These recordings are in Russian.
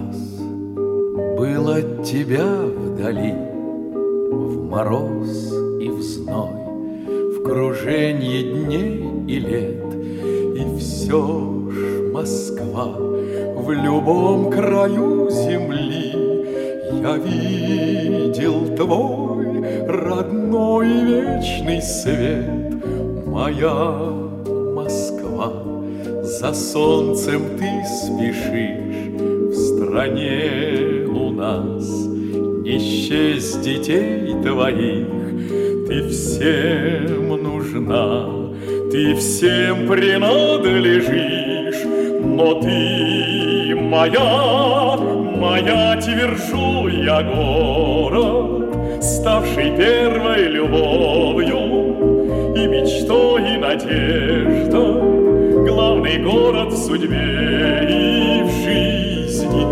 раз был от тебя вдали, в мороз и в зной, в круженье дней и лет. И все ж Москва в любом краю земли. Я видел твой родной вечный свет. Моя Москва, за солнцем ты спешишь. В стране у нас не счесть детей твоих. Ты всем нужна, ты всем принадлежишь. Но ты моя, моя, твержу я, город, ставший первой любовью и мечтой, и надеждой, главный город в судьбе и в жизни.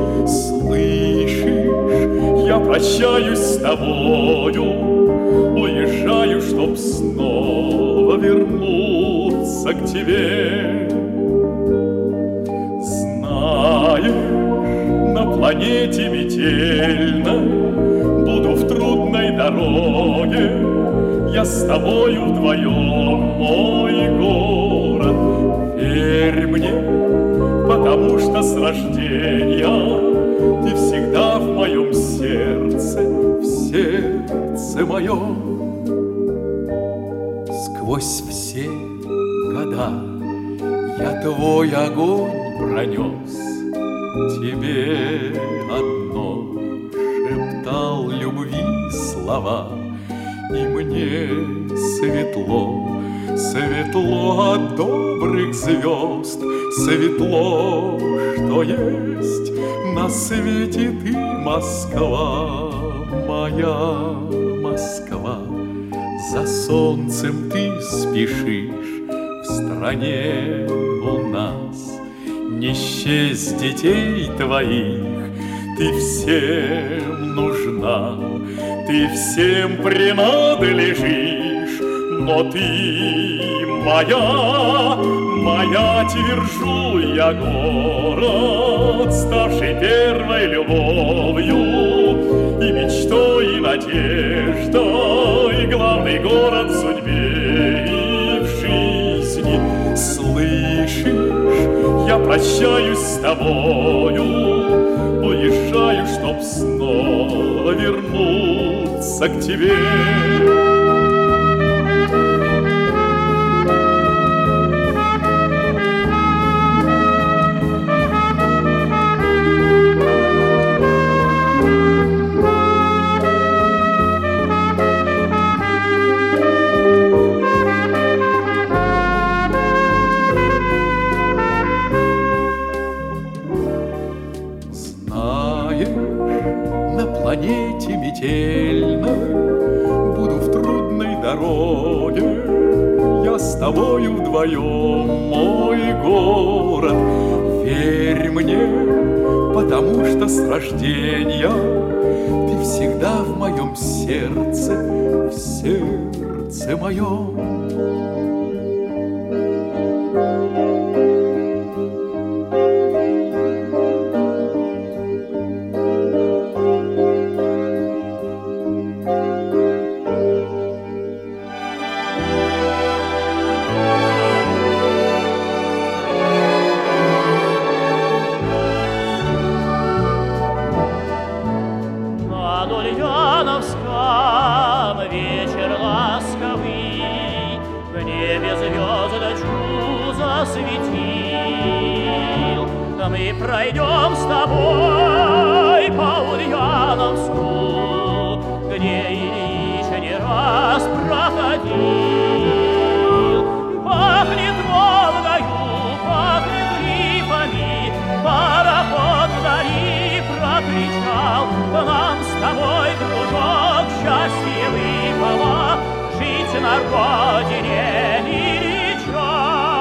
Слышишь, я прощаюсь с тобою, уезжаю, чтоб снова вернуться к тебе. На планете метельной буду в трудной дороге. Я с тобою вдвоем, мой город. Верь мне, потому что с рождения ты всегда в моем сердце, в сердце моем. Сквозь все года я твой огонь пронес, тебе одно шептал любви слова. И мне светло, светло от добрых звезд, светло, что есть на свете ты, Москва, моя Москва. За солнцем ты спешишь, в стране у нас не счесть детей твоих. Ты всем нужна, ты всем принадлежишь. Но ты моя, моя, твержу я, город, ставший первой любовью и мечтой, и надеждой, главный город в судьбе и в жизни. Слышишь, я прощаюсь с тобою, уезжаю, чтоб снова вернуться к тебе. Планете метельной буду в трудной дороге. Я с тобою вдвоем, мой город. Верь мне, потому что с рождения ты всегда в моем сердце, в сердце моем. Вечер ласковый, в небе звездочку засветил. Мы пройдем с тобой по Ульяновску, где Ильич не раз проходил. Пахнет Волгою, пахнет липами, пароход вдали прокричал. Нам с тобой, дружок, счастье выпало жить на родине Ильича.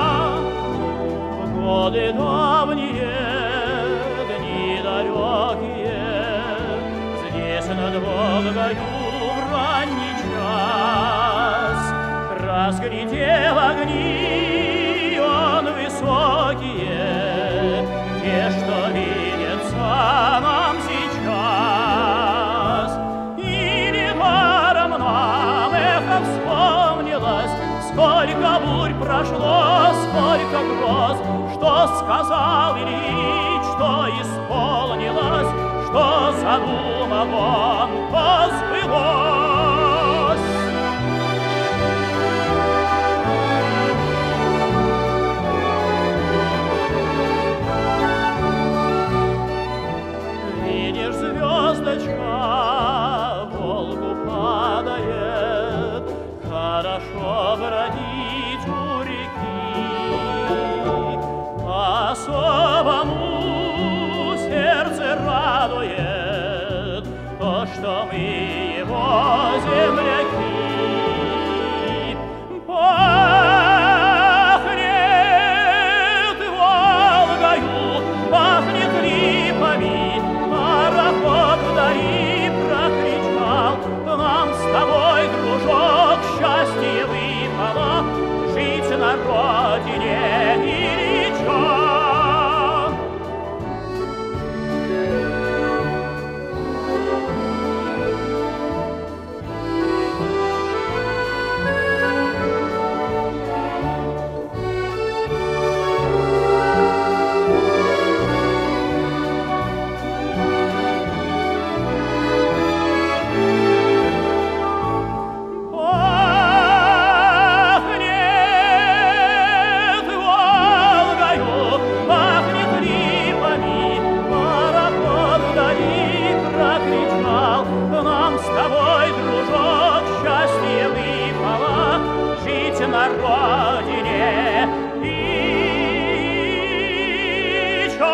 В годы давние, дни далекие, здесь над Волгою в ранний час разглядел огни он высокие, те, что видятся на слез, что сказал Ильич, что исполнилось, что задумал он, то сбылось. Видишь, звездочка Волгу падает, хорошо бродить у реки, особому сердце радует то, что мы его земляки. Пахнет Волгою, пахнет липами, пароход вдали прокричал: нам с тобой, дружок, счастье выпало, жить на родине Ильича. Нам с тобой, дружок, счастье выпало, жить на родине Ильича.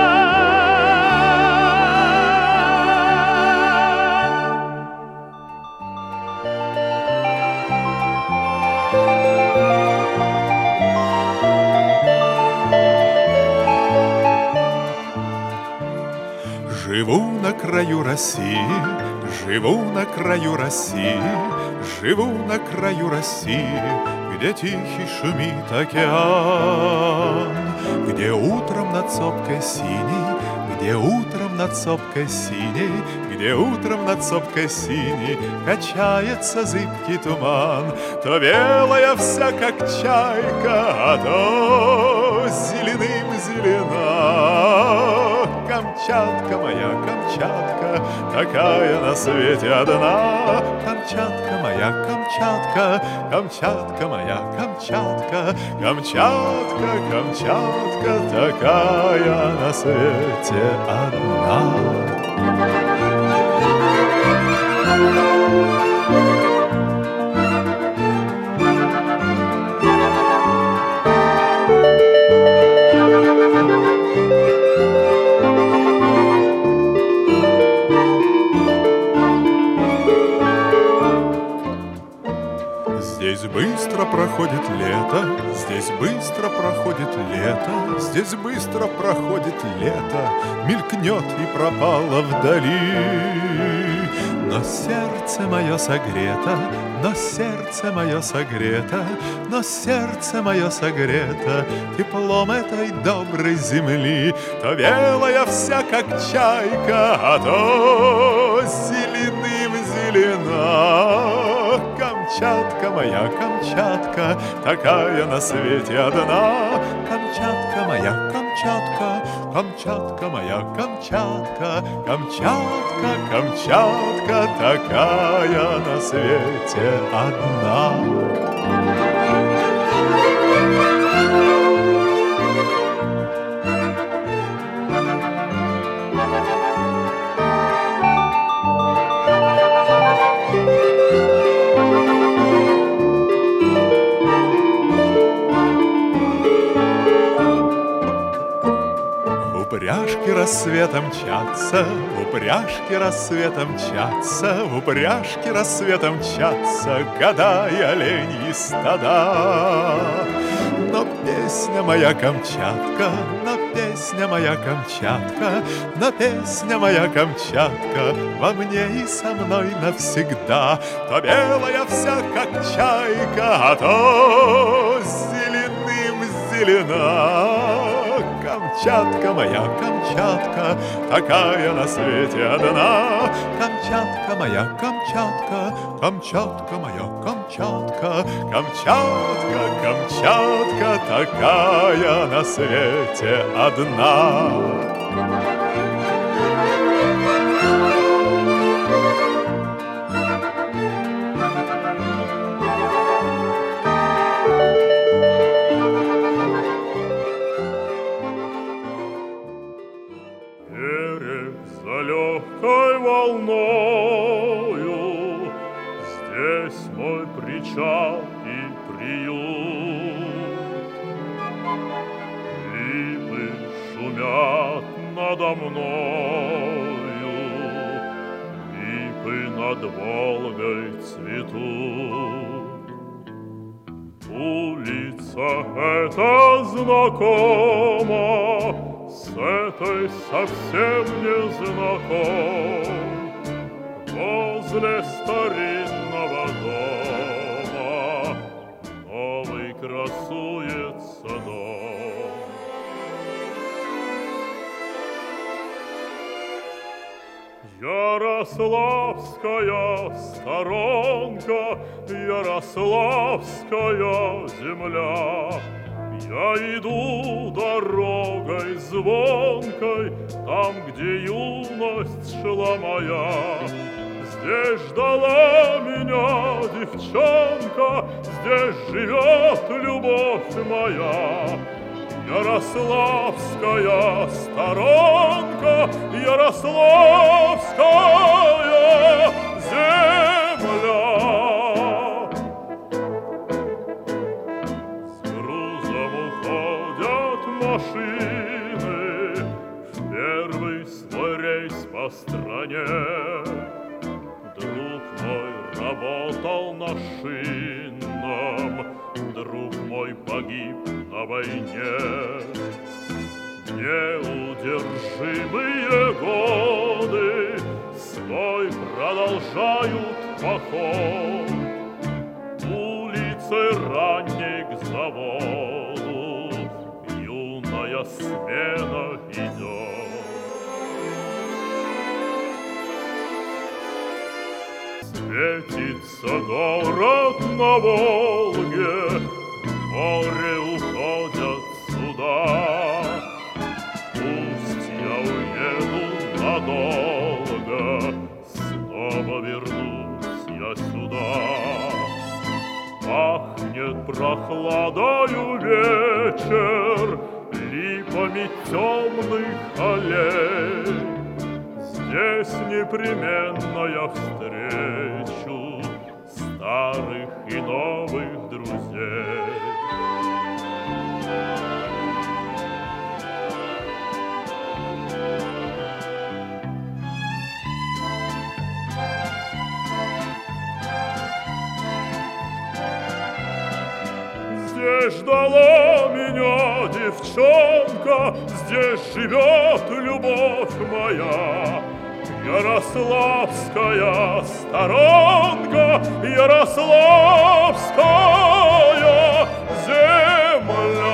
Живу на краю России, живу на краю России, живу на краю России, где тихий шумит океан, где утром над сопкой синей, где утром над сопкой синей, где утром над сопкой синей качается зыбкий туман, то белая вся, как чайка, а то зеленым зелена. Камчатка моя, Камчатка, такая на свете одна. Камчатка моя, Камчатка, Камчатка моя, Камчатка, Камчатка, Камчатка, такая на свете одна. Здесь быстро проходит лето, здесь быстро проходит лето, здесь быстро проходит лето, мелькнет и пропало вдали. Но сердце мое согрето, но сердце мое согрето, но сердце мое согрето теплом этой доброй земли. То белая вся, как чайка, а то зеленым зелена. Камчатка моя, Камчатка, такая на свете одна. Камчатка моя, Камчатка, Камчатка моя, Камчатка, Камчатка, Камчатка, такая на свете одна. Упряжки рассветом мчатся, упряжки рассветом мчатся, упряжки рассветом мчатся, года и оленьи стада. Но песня моя Камчатка, но песня моя Камчатка, но песня моя Камчатка во мне и со мной навсегда. То белая вся, как чайка, а то зеленым зелена. Камчатка моя, Камчатка, такая на свете одна. Камчатка моя, Камчатка, Камчатка моя, Камчатка, Камчатка, Камчатка, такая на свете одна. За легкой волною здесь мой причал и приют. Липы шумят надо мною, липы над Волгой цветут. Улица эта знакома, с этой совсем не знаком. Возле старинного дома новый красуется дом. Ярославская сторонка, Ярославская земля. Я иду дорогой звонкой, там, где юность шла моя. Здесь ждала меня девчонка, здесь живет любовь моя. Ярославская сторонка, Ярославская земля. Машины в первый свой рейс по стране. Друг мой работал на шинном, друг мой погиб на войне. Неудержимые годы свой продолжают поход. Улицей ранней к заводу смена идет. Светится город на Волге, в море уходят суда. Пусть я уеду надолго, снова вернусь я сюда. Пахнет прохладою вечер, липами темных аллей. Здесь непременно я встречу старых и новых друзей. Здесь ждала меня девчонка, здесь живет любовь моя. Ярославская сторонка, Ярославская земля.